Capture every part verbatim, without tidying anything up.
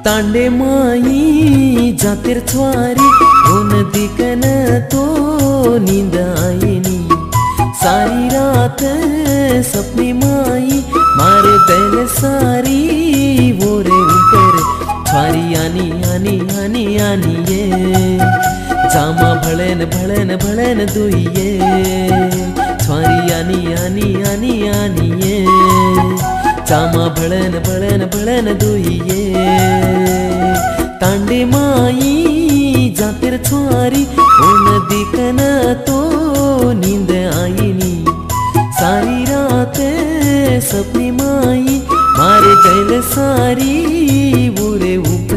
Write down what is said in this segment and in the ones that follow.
तांडे माई जातिर छुआरी उन दिकन तो नींद आईनी सारी रात सपने माई मारे दिल सारी वो रे ऊपर छुआरी आनी आनी आनी आनी ये जामा भड़न भड़न भड़न दुइये छुआरी आनी आनी आनी आनी ये जामा भड़न भड़न भड़न दुइये तांडे माई जातिर छुआरी उन दिकन तो नींद आईनी सारी रात सपने माई मारे गैल सारी बुरे ऊपर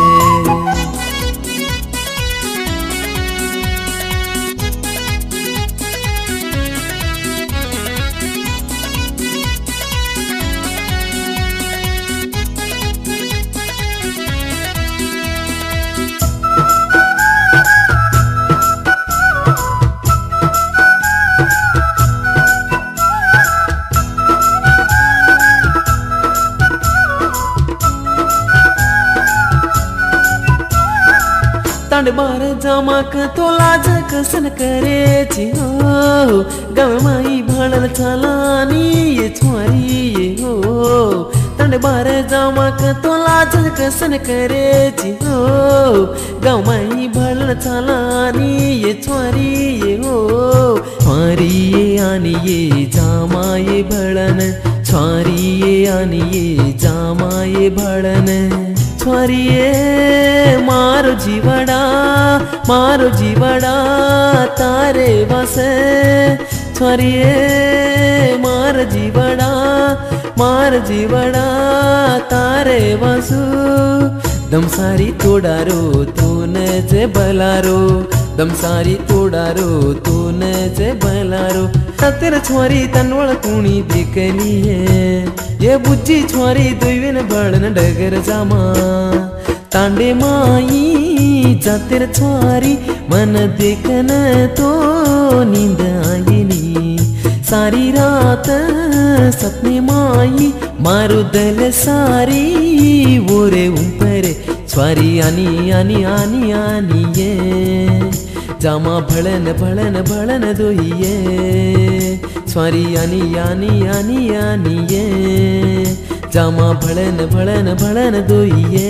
तांड बार जामाक तो लाज कसन करे छी हो गव माई भाड़ल छलानी ये छुआरी ये हो तांड बार जामाक तो लाज कसन करे छी हो गव माई भाड़ल छलानी ये छुआरी ये हो छुआरी ये आनी ये जामा ये भड़न छुआरी ये आनी ये जामा ये भड़न छुआरिये मारो जीवड़ा मारो जीवड़ा तारे बसे छुआरिये मार जीवड़ा मार जीवड़ा तारे बसु दम सारी तोड़ारो तूने जे बलारो दम सारी तोड़ारो तूने जे बलारो तेरे छुआरी तनवल कुणी दिखनी है ये बुज्जी छुआरी दुईविन बड़न डगर जामा तांडे माई जातिर छुआरी मन देखन तो नींद आईनी सारी रात सपने माई मारो दिल सारी वो रे ऊपर छुआरी आनी आनी आनी आनी ये जामा भड़न भड़न भड़न दुइये छुआरी आनी आनी आनी आनी ये जामा भड़न भड़न भड़न दुइये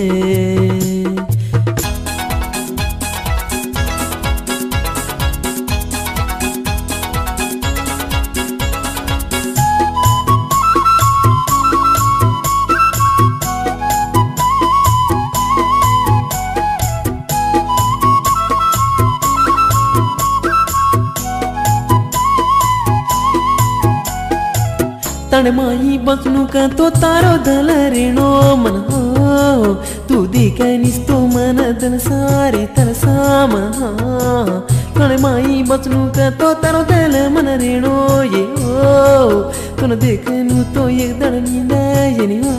तांड माई बसनु का तो तारो दल रेणो मन हो तू दिकनिस तो मन दन सारी तन साम तांड माई बसनु का तो तारो दल मन रेणो ये हो तुन देखनु तो एक दड़ नींद ये नी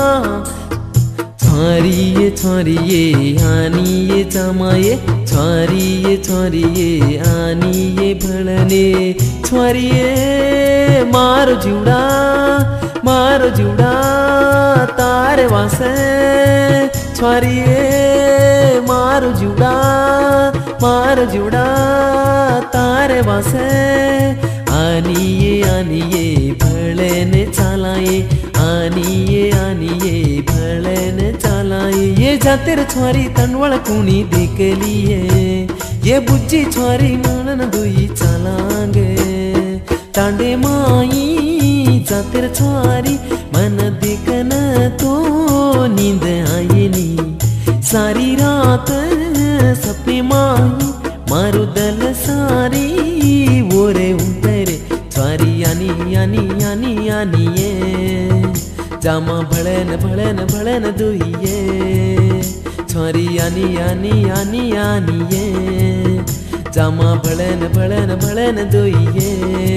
छुआरी ये छुआरी ये आनी ये जामा ये छुआरी ये छुआरी ये आनी ये भड़ने छुआरी ये मारो जुड़ा मारो जुड़ा तारे वासे छुआरी ये मारो जुड़ा मारो जुड़ा तारे वासे आनी ये आनी ये भड़ने चलाए आनी ये आनी ये भड़ने चलाए ये जातिर छुआरी तनवल कुणी देख लिए ये बुज्जी छुआरी मनन दुई चलांगे तांडे माई जातिर छुआरी मन देखन तो नींद आईनी सारी रात सपने माई मारो दल सारी वो रे ऊपर छुआरी आनी आनी आनी आनी ये जामा भड़न भड़न भड़न दुइये छुआरी आनी आनी आनी आनी ये जामा भड़न भड़न भड़न दुइये।